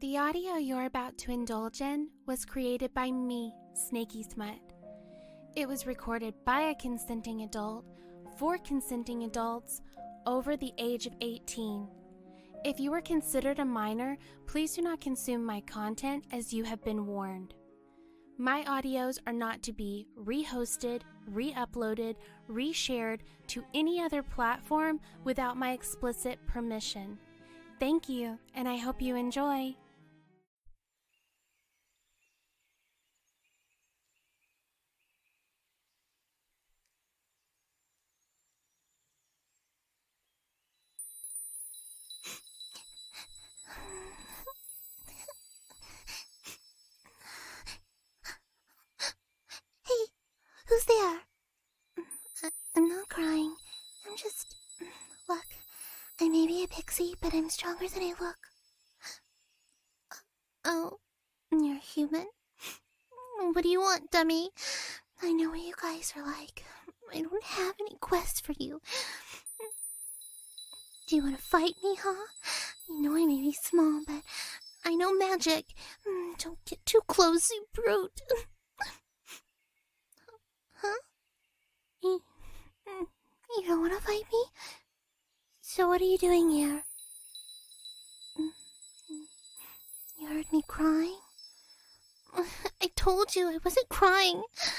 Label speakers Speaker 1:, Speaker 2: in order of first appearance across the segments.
Speaker 1: The audio you're about to indulge in was created by me, Snaky Smut. It was recorded by a consenting adult for consenting adults over the age of 18. If you are considered a minor, please do not consume my content as you have been warned. My audios are not to be re-hosted, re-uploaded, re-shared to any other platform without my explicit permission. Thank you, and I hope you enjoy.
Speaker 2: Hey, who's there? I'm not crying. I'm just... Look, I may be a pixie, but I'm stronger than I look. Oh, you're human? What do you want, dummy? I know what you guys are like. I don't have any quests for you. Do you want to fight me, huh? You know I may be small, but I know magic. Don't get too close, you brute. Huh? You don't want to fight me? So what are you doing here? You heard me crying? I told you I wasn't crying.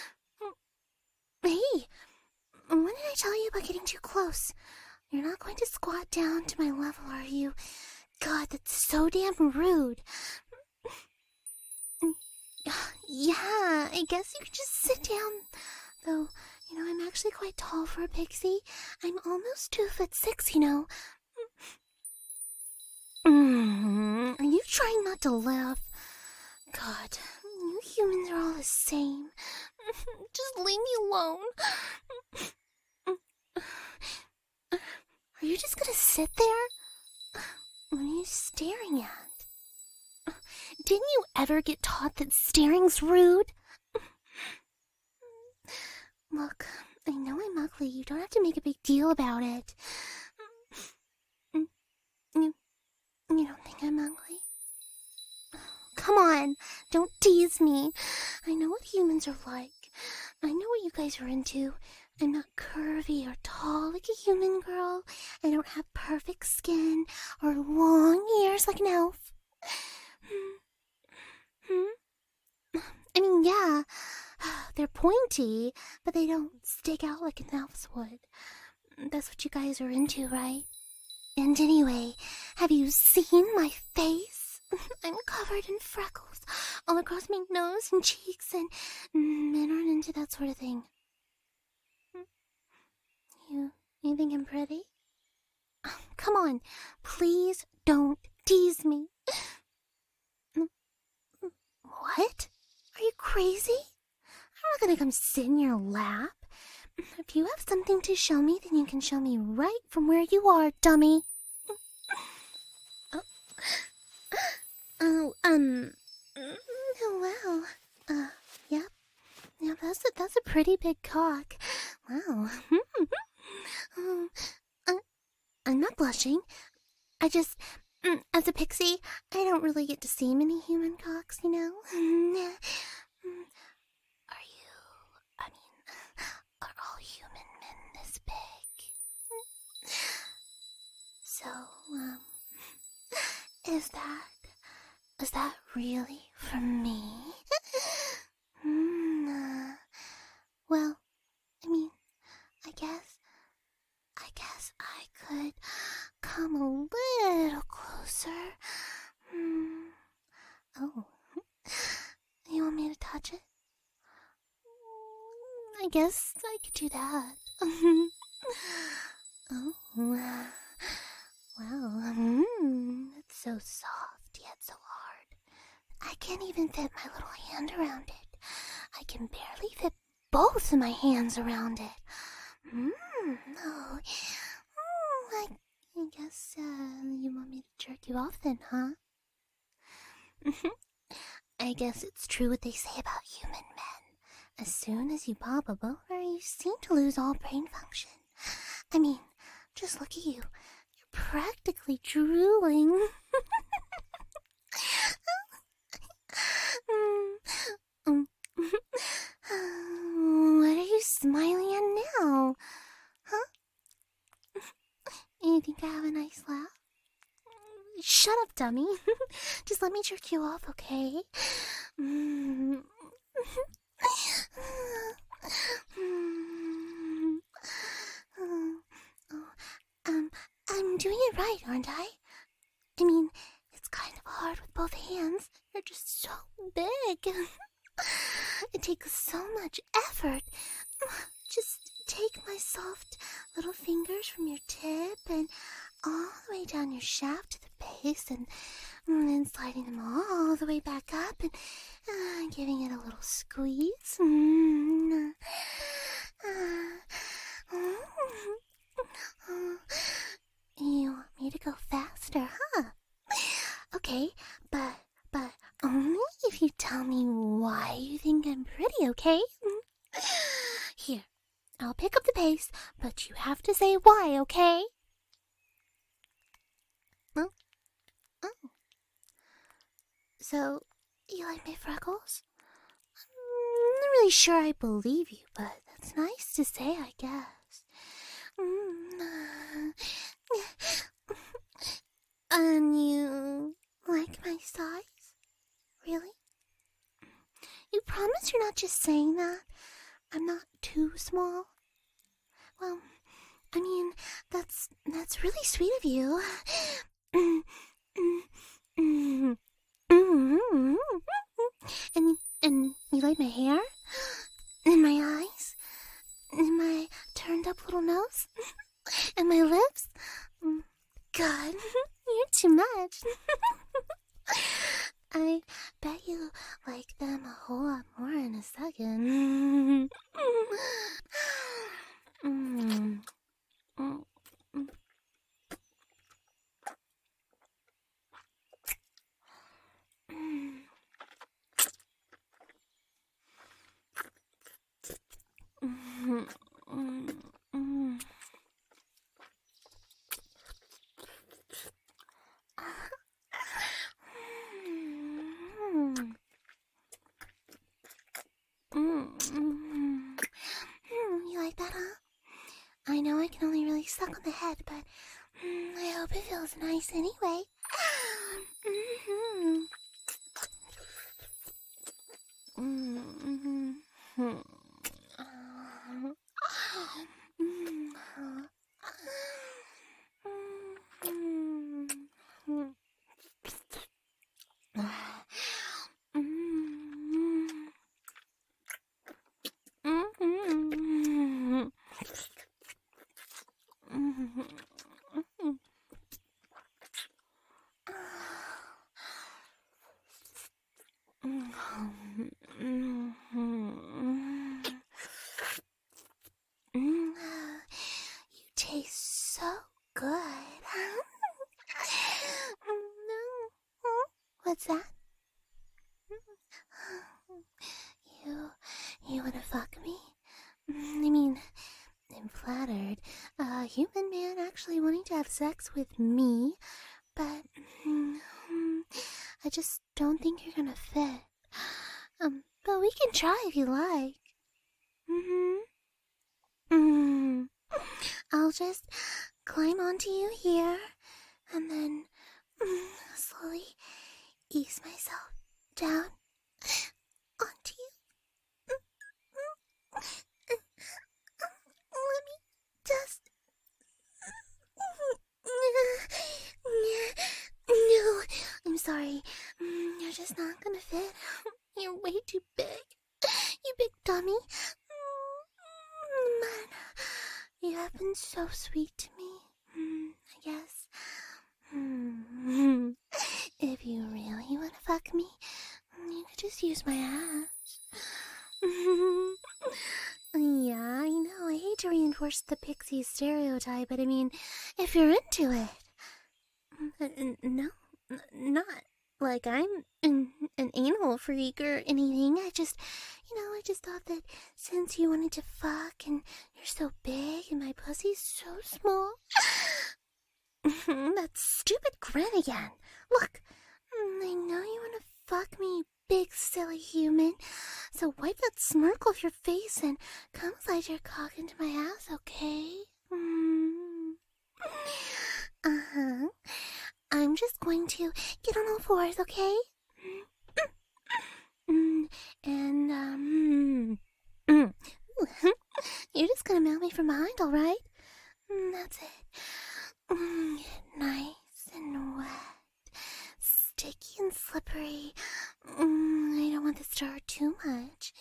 Speaker 2: Hey, when did I tell you about getting too close? You're not going to squat down to my level, are you? God, that's so damn rude. Yeah, I guess you could just sit down. Though, I'm actually quite tall for a pixie. I'm almost 2'6", Are you trying not to laugh? God, you humans are all the same. Just leave me alone. Are you just gonna sit there? What are you staring at? Didn't you ever get taught that staring's rude? Look, I know I'm ugly. You don't have to make a big deal about it. You don't think I'm ugly? Come on, don't tease me. I know what humans are like. I know what you guys are into. I'm not curvy or tall like a human girl. I don't have perfect skin or long ears like an elf. I mean, yeah, they're pointy, but they don't stick out like an elf's would. That's what you guys are into, right? And anyway, have you seen my face? I'm covered in freckles all across my nose and cheeks, and men aren't into that sort of thing. You think I'm pretty? Come on, please don't tease me. What? Are you crazy? I'm not gonna come sit in your lap. If you have something to show me, then you can show me right from where you are, dummy. Wow. Yep. Yeah, that's a pretty big cock. Wow. I'm not blushing. I just, as a pixie, I don't really get to see many human cocks, Are all human men this big? So, is that really for me? Well, I guess I could come a little closer. Oh, you want me to touch it? I guess I could do that. Oh, wow. It's so soft yet so hard. I can't even fit my little hand around it. I can barely fit both of my hands around it. I guess you want me to jerk you off then, huh? I guess it's true what they say about human men. As soon as you pop a boner, you seem to lose all brain function. Just look at you. You're practically drooling. think I have a nice laugh? Shut up, dummy. Just let me jerk you off, okay? I'm doing it right, aren't I? I mean, it's kind of hard with both hands. You're just so big. It takes so much effort. Just take my soft little fingers from your tip and all the way down your shaft to the base, and then sliding them all the way back up and giving it a little squeeze. You want me to go faster, huh? Okay, but only if you tell me why you think I'm pretty, okay? Here, I'll pick up the pace, but you have to say why, okay? Oh. So, you like my freckles? I'm not really sure I believe you, but that's nice to say, I guess. And you like my size? Really? You promise you're not just saying that? I'm not too small? Well, I mean, that's really sweet of you. And you like my hair? And my eyes? And my turned up little nose? And my lips? God, you're too much. I bet you like them a whole lot more in a second. You like that, huh? I know I can only really suck on the head, but I hope it feels nice anyway. You taste so good. What's that? You wanna fuck me? I mean, I'm flattered. A human man actually wanting to have sex with me, but I just don't think you're gonna fit. But we can try if you like. I'll just climb onto you here, and then slowly ease myself down onto you. Let me just... No, I'm sorry. You're just not gonna fit. You're way too big. You big dummy. Man, you have been so sweet to me. I guess. If you really want to fuck me, you could just use my ass. Yeah, I know. I hate to reinforce the pixie stereotype, but I mean, if you're into it. No, not like I'm an anal freak or anything. I just thought that since you wanted to fuck and you're so big and my pussy's so small. That stupid grin again. Look, I know you want to fuck me, big silly human. So wipe that smirk off your face and come slide your cock into my ass, okay? Uh-huh. I'm just going to get on all fours, okay? And, you're just gonna mount me from behind, alright? That's it. Get nice and wet. Sticky and slippery. I don't want this to hurt too much.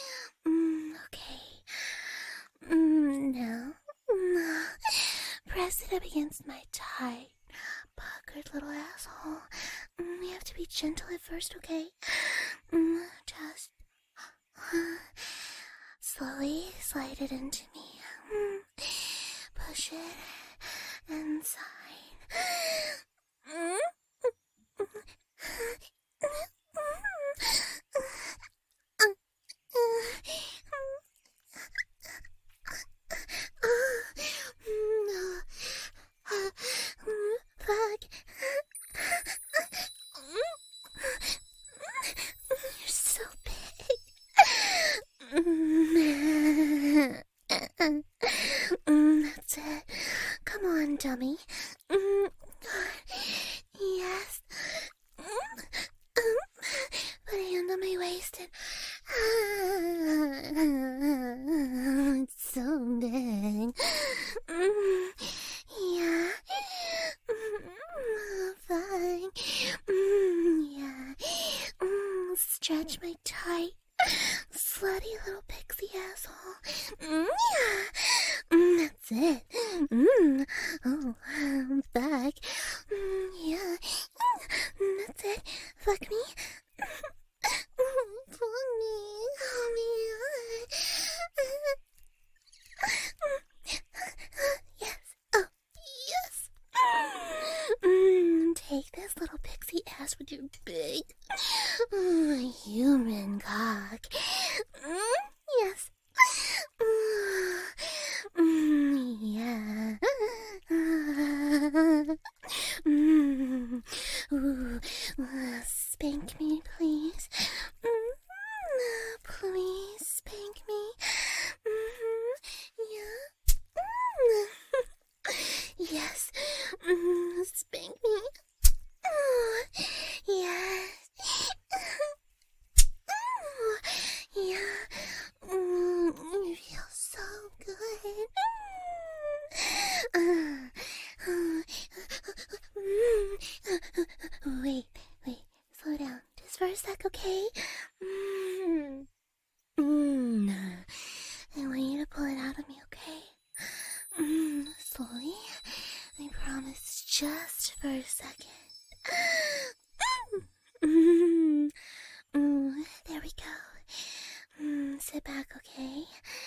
Speaker 2: Okay. Now, press it up against my tight, puckered little asshole. You have to be gentle at first, okay? Just slowly slide it into me. Push it inside. Fuck. You're so big. That's it. Come on, dummy. Yes. Put a hand on my waist and... It's so big. Yeah. Fine. Yeah. Stretch my tight, slutty little pixie asshole. Yeah. That's it. Oh, I'm back. Yeah. That's it. Fuck me. Fuck me. Yes. Oh, yes. Take this little pixie ass with your big human cock. Yes. Yeah. Spank me, please. Please spank me. Yeah. Yes. Spank me. Yes. Yeah. You feel so good. Wait. Slow down. Just for a sec, okay? I want you to pull it out of me, okay? Slowly. I promise, just for a second. There we go. Sit back, okay?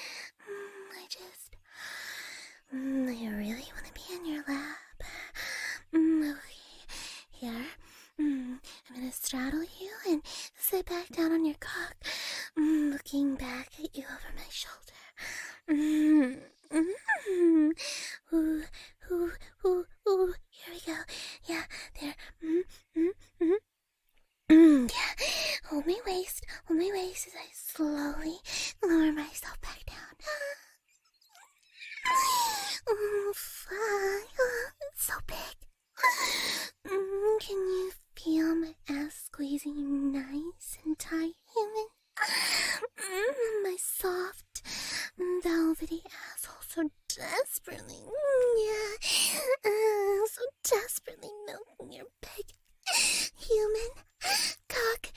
Speaker 2: I really want to be in your lap. Okay, here. I'm gonna straddle you and sit back down on your cock, looking back at you over my shoulder. Ooh, here we go. Yeah, there. Yeah. Hold my waist as I slowly lower myself back down. Fuck. It's so big. Can you feel my ass squeezing nice and tight, human? My soft, velvety asshole so desperately, so desperately milking your big human cock.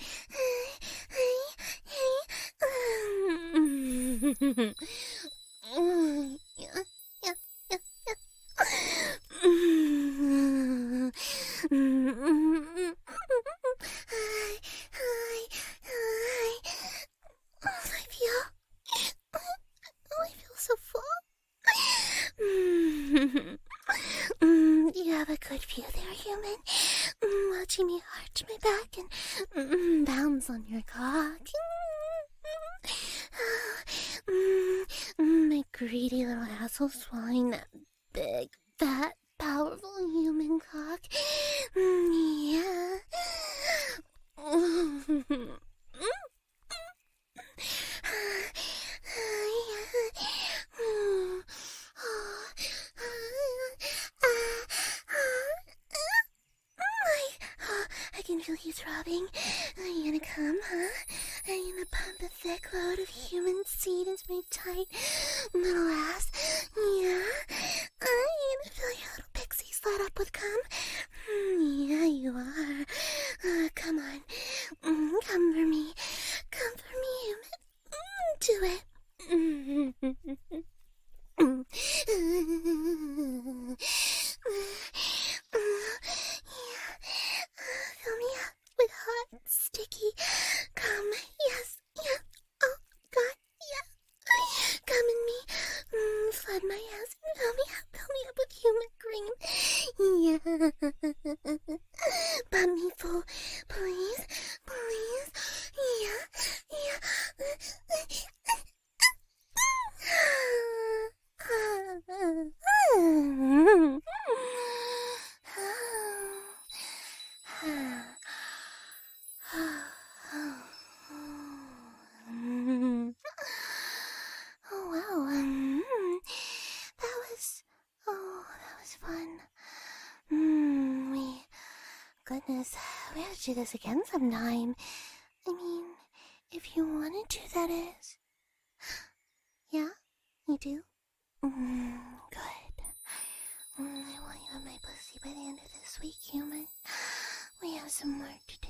Speaker 2: I feel so full. You have a good view there, human. Watching me arch my back and bounce on your cock. My greedy little asshole swallowing that big, fat, powerful human cock. Yeah. belly throbbing? Are you gonna come, huh? Are you gonna pump a thick load of human seed into my tight little ass? Yeah? Are you gonna fill your little pixie slut up with cum? Yeah, you are. Come on. Come for me. Come for me, human. Do it. Fill me up with hot, sticky cum. Yes, yeah. Oh, God, yeah. Come in me. Flood my ass and fill me up with human cream. Yeah. Pump me full, please, please. Yeah, yeah. Oh wow, that was fun. Goodness, we have to do this again sometime. I mean, if you wanted to, that is. Yeah, you do? Good. I want you on my pussy by the end of this week, human. We have some work to